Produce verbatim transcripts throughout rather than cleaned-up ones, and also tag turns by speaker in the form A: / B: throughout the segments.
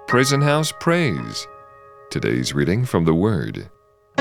A: Prison House Praise. Today's reading from the Word.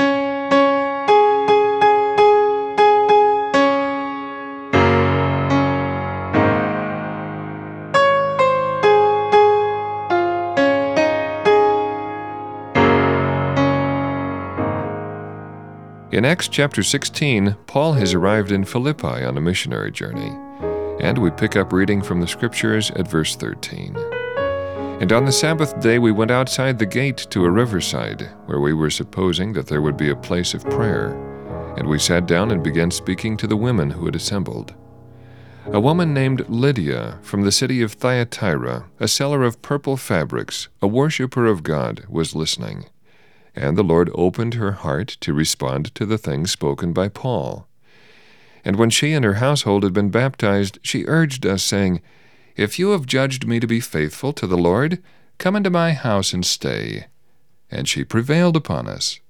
A: In Acts chapter sixteen, Paul has arrived in Philippi on a missionary journey, and we pick up reading from the Scriptures at verse thirteen. And on the Sabbath day we went outside the gate to a riverside, where we were supposing that there would be a place of prayer, and we sat down and began speaking to the women who had assembled. A woman named Lydia from the city of Thyatira, a seller of purple fabrics, a worshiper of God, was listening. And the Lord opened her heart to respond to the things spoken by Paul. And when she and her household had been baptized, she urged us, saying, "If you have judged me to be faithful to the Lord, come into my house and stay." And she prevailed upon us.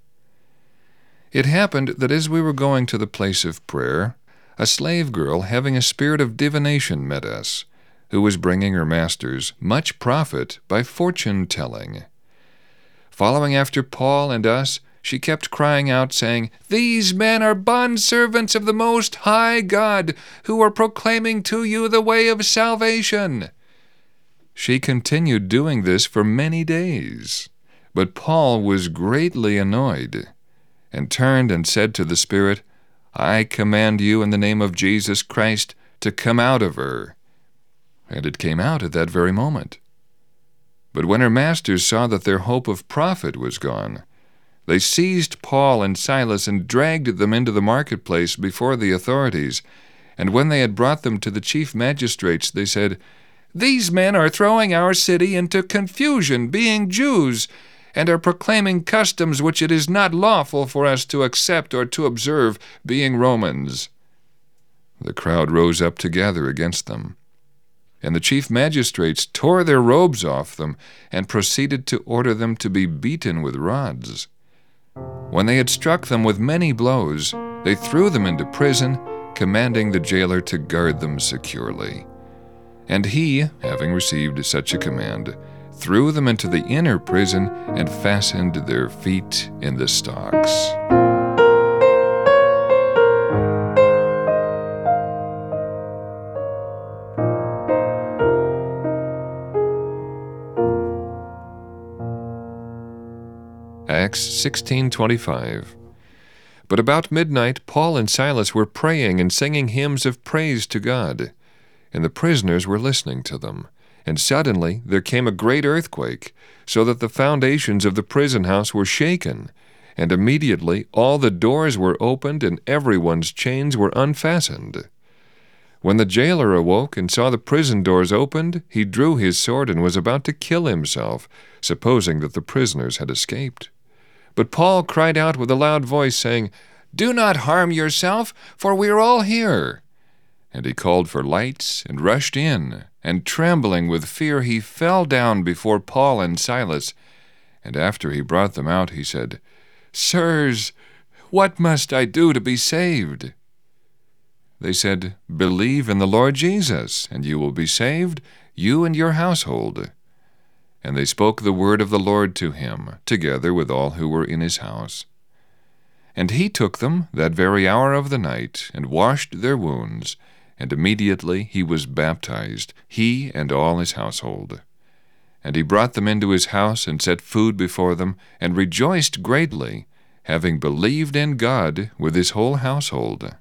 A: It happened that as we were going to the place of prayer, a slave girl having a spirit of divination met us, who was bringing her masters much profit by fortune-telling. Following after Paul and us, she kept crying out, saying, "These men are bondservants of the Most High God, who are proclaiming to you the way of salvation." She continued doing this for many days, but Paul was greatly annoyed, and turned and said to the spirit, "I command you in the name of Jesus Christ to come out of her." And it came out at that very moment. But when her masters saw that their hope of profit was gone, they seized Paul and Silas and dragged them into the marketplace before the authorities. And when they had brought them to the chief magistrates, they said, "These men are throwing our city into confusion, being Jews, and are proclaiming customs which it is not lawful for us to accept or to observe, being Romans." The crowd rose up together against them. And the chief magistrates tore their robes off them and proceeded to order them to be beaten with rods. When they had struck them with many blows, they threw them into prison, commanding the jailer to guard them securely. And he, having received such a command, threw them into the inner prison and fastened their feet in the stocks. Acts sixteen twenty-five. But about midnight Paul and Silas were praying and singing hymns of praise to God, and the prisoners were listening to them. And suddenly there came a great earthquake, so that the foundations of the prison house were shaken, and immediately all the doors were opened and everyone's chains were unfastened. When the jailer awoke and saw the prison doors opened, he drew his sword and was about to kill himself, supposing that the prisoners had escaped. But Paul cried out with a loud voice, saying, "Do not harm yourself, for we are all here." And he called for lights and rushed in, and trembling with fear he fell down before Paul and Silas. And after he brought them out, he said, "Sirs, what must I do to be saved?" They said, "Believe in the Lord Jesus, and you will be saved, you and your household." And they spoke the word of the Lord to him, together with all who were in his house. And he took them that very hour of the night, and washed their wounds, and immediately he was baptized, he and all his household. And he brought them into his house, and set food before them, and rejoiced greatly, having believed in God with his whole household.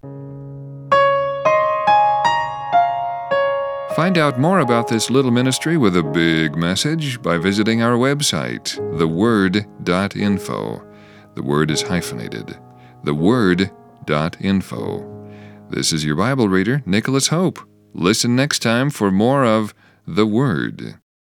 A: Find out more about this little ministry with a big message by visiting our website, the word dot info. The word is hyphenated. the word dot info. This is your Bible reader, Nicholas Hope. Listen next time for more of The Word.